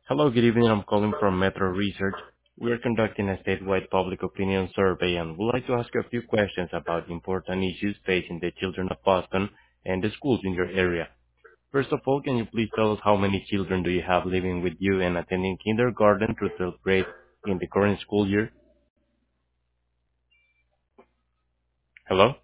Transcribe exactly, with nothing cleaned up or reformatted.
Hello, good evening. I'm calling from Metro Research. We are conducting a statewide public opinion survey and would like to ask you a few questions about important issues facing the children of Boston and the schools in your area. First of all, can you please tell us how many children do you have living with you and attending kindergarten through twelfth grade in the current school year? Hello?